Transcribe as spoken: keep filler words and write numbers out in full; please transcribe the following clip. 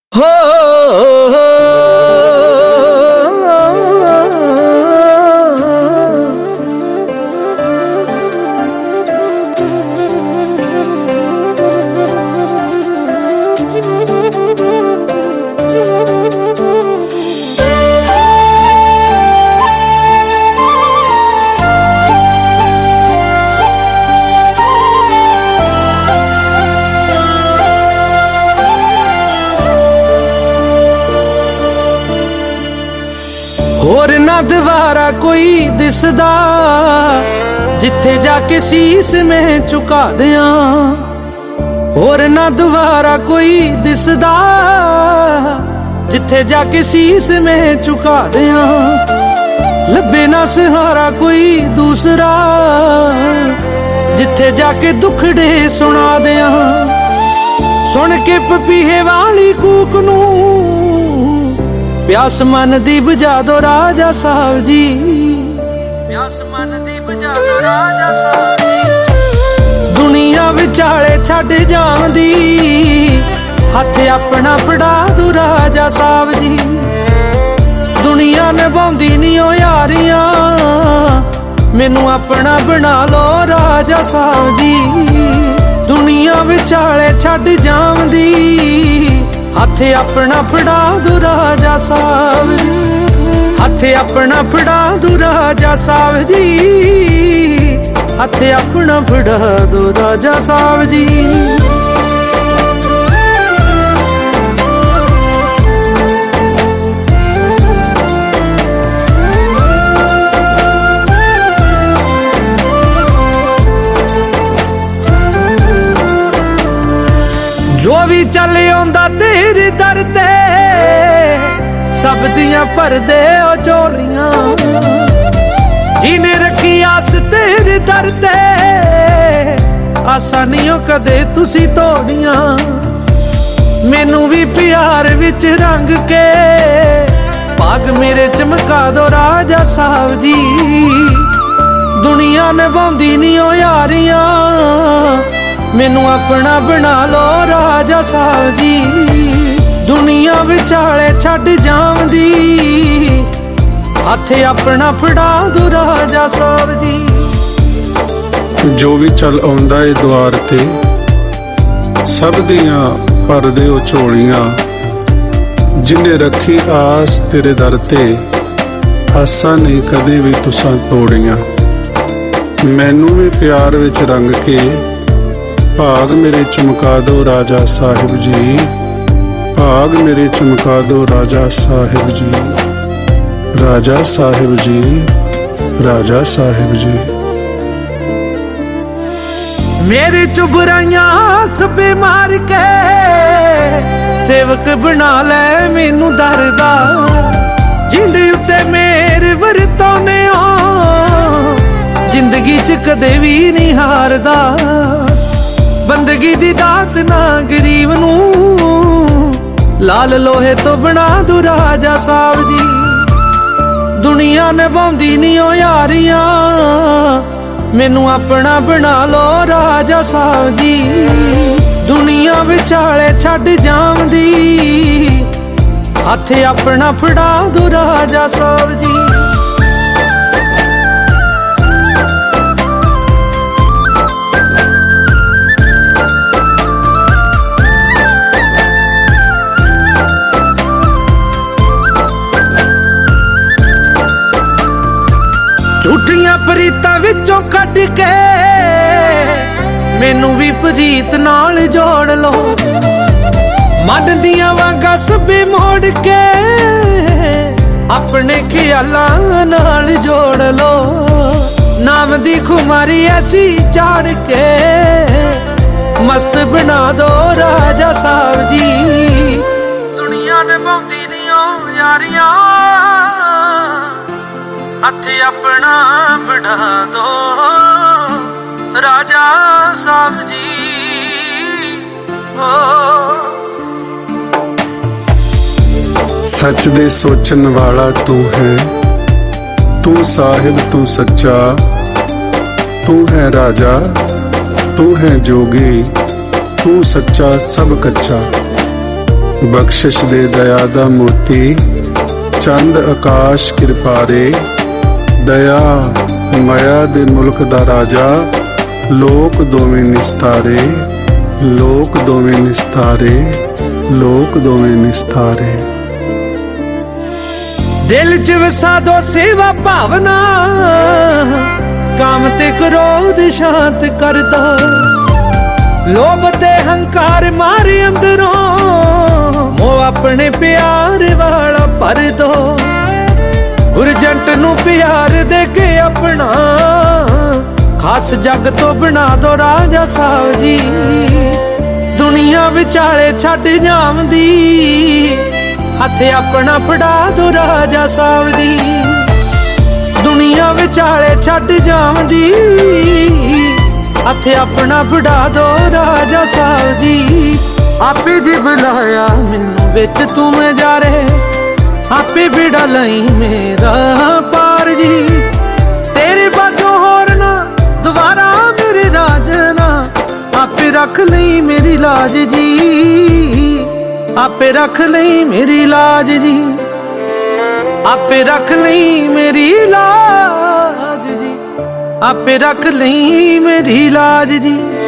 हो होर ना दोबारा कोई दिसदा जिथे जाके शीस में झुका दियां। होर ना दोबारा कोई दिसदा जिथे जाके शीस में झुका दियां। लभे ना सहारा कोई दूसरा जिथे जाके दुखड़े सुना दियां। सुन के पपीहे वाली कूक नूं प्यास मन दी बुझा दो राजा साहब जी। प्यास मन दी बुझा दो राजा साहब जी। दुनिया विचाले छड़ जांदी हथ अपना फड़ा दो राजा साहब जी। दुनिया निभाउंदी नी ओ यारियां मैनू अपना बना लो राजा साहब जी। दुनिया विचाले छड़ जांदी हथ अपना फड़ा दो राजा साहब जी। हथ अपना फड़ा दो राजा साहब जी। हथ अपना फड़ा दो राजा साहब जी। जो भी चले आंदा तेरे दर ते सब दियां भर दे ओ झोलियां। जिन्हें रखी आस तेरे दर ते आसा नहीं कदे तुसी तोड़ियां। मैनू भी प्यार विच रंग के भाग मेरे चमका दो राजा साहब जी। दुनिया निभाउंदी नी ओ यारियां मैनू अपना बना लो राजा साहब जी। दुनिया विचाले छड़ जांदी हथ अपना फड़ा दो राजा साहब जी। जो भी चल आउंदा ए द्वार ते सब दियां भर दे ओ झोलियां। जिन्ने रखी आस तेरे दर ते आसा नहीं कदे भी तुसां तोड़ियां। मैनू भी प्यार विच रंग के भाग मेरे चमका दो राजा साहिब जी। भाग मेरे चमका दो राजा साहिब जी। राजा साहिब जी राजा साहिब जी। मेरे चुबराइयां सबे मार के सेवक बना ले मैनू दरदा। जिंदे उत्ते मेरे वरतौने जिंदगी च कदे भी नहीं हारदा। बंदगी दी दात ना गरीब नू लाल लोहे तो बना दो राजा साहब जी। दुनिया निभाउंदी नी ओ यारियां मैनू अपना बना लो राजा साहब जी। दुनिया विचाले छड़ जांदी हथ अपना फड़ा दो राजा साहब जी। झूठियां प्रीतां विचों कट के मैनू भी प्रीत नाल जोड़ लो। मन दियां वांगा सबे मोड़ के अपने ख्यालां नाल जोड़ लो। नाम दी खुमारी ऐसी चाड़ के मस्त बना दो राजा साहब जी। दुनिया निभाउंदी नी ओ यारियां हथ अपना फड़ा दो राजा साहब जी। ओ सच दे सोचन वाला तू है तू साहिब तू सच्चा। तू है राजा तू है जोगी तू सच्चा सब कच्चा। ਬਖਸ਼ਿਸ਼ ਦੇ ਦਇਆ ਦਾ ਮੋਤੀ, ਚੰਦ ਆਕਾਸ਼ ਕਿਰਪਾਰੇ। ਦਇਆ ਮਾਇਆ ਦੇ ਮੁਲਕ ਦਾ ਰਾਜਾ, ਲੋਕ ਦੋਵੇਂ ਨਿਸਤਾਰੇ, ਲੋਕ ਦੋਵੇਂ ਨਿਸਤਾਰੇ, ਲੋਕ ਦੋਵੇਂ ਨਿਸਤਾਰੇ। ਦਿਲ ਚ ਵਸਾ ਦੋ ਸੇਵਾ ਭਾਵਨਾ, ਕਾਮ ਤੇ ਕ੍ਰੋਧ ਸ਼ਾਂਤ ਕਰ ਦੋ। ਲੋਭ ਤੇ ਹੰਕਾਰ ਮਾਰੇ ਅੰਦਰੋਂ, ਮੋਹ ਆਪਣੇ ਪਿਆਰ ਵਾਲਾ ਭਰ ਦੋ। ਗੁਰਜੰਟ ਨੂੰ ਪਿਆਰ ਦੇ ਕੇ ਆਪਣਾ, ਖਾਸ ਜੱਗ ਤੋਂ ਬਣਾ ਦੋ ਰਾਜਾ ਸਾਹਿਬ ਜੀ। ਦੁਨੀਆ ਵਿਚਾਲੇ ਛੱਡ ਜਾਵਦੀ, ਹੱਥ ਆਪਣਾ ਫੜਾ ਦੋ ਰਾਜਾ ਸਾਹਿਬ ਦੀ। ਦੁਨੀਆ ਵਿਚਾਲੇ ਛੱਡ ਜਾਵਦੀ, ਹੱਥ ਆਪਣਾ ਫੜਾ ਦੋ ਰਾਜਾ ਸਾਹਿਬ ਜੀ। ਆਪੇ ਜੀ ਬੁਲਾਇਆ ਮੈਨੂੰ ਵਿੱਚ ਤੂੰ ਮੈਂ ਜਾ ਰਹੇ, ਆਪੇ ਬਿੜਾ ਲਈ ਮੇਰਾ ਪਾਰ ਜੀ। ਤੇਰੇ ਬਾਝੋਂ ਹੋਰ ਨਾ ਦੁਬਾਰਾ ਮੇਰੇ ਰਾਜਨਾ, ਆਪੇ ਰੱਖ ਲਈ ਮੇਰੀ ਲਾਜ ਜੀ। ਆਪੇ ਰੱਖ ਲਈ ਮੇਰੀ ਲਾਜ ਜੀ, ਆਪੇ ਰੱਖ ਲਈ ਮੇਰੀ ਲਾਜ ਜੀ, ਆਪੇ ਰੱਖ ਲਈ ਮੇਰੀ ਲਾਜ ਜੀ।